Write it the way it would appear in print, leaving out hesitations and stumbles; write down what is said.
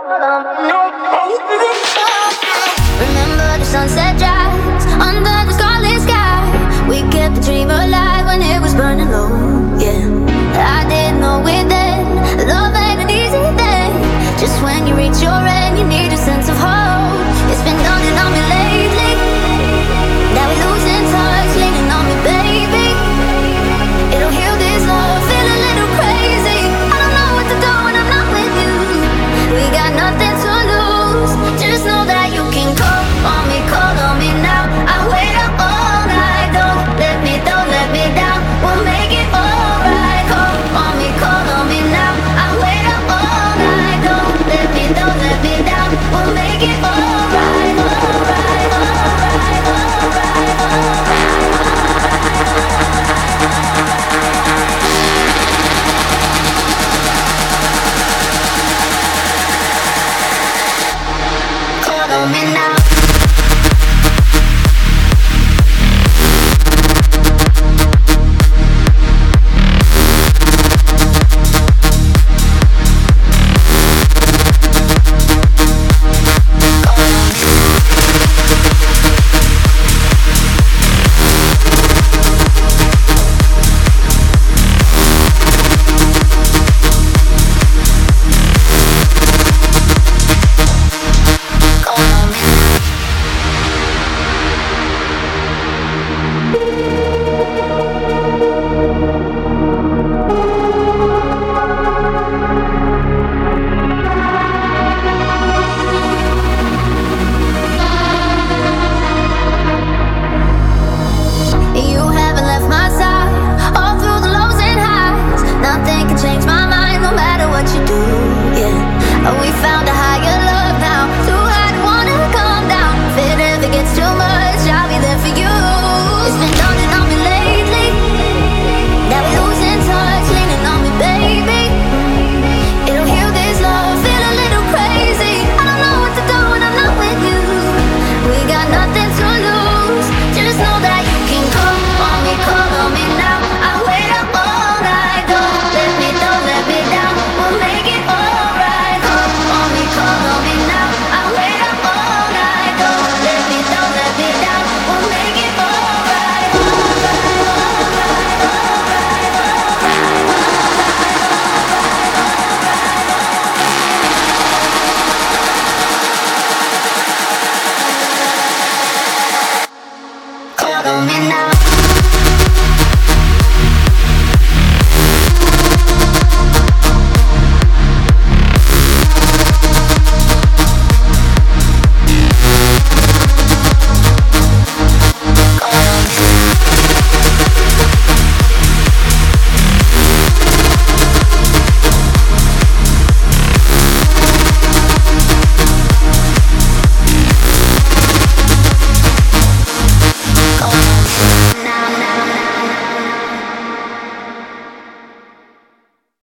Remember the sunset drives under the scarlet sky. We kept the dream alive when it was burning low. Yeah, I didn't know it then. Love ain't an easy thing. Just when you reach your end.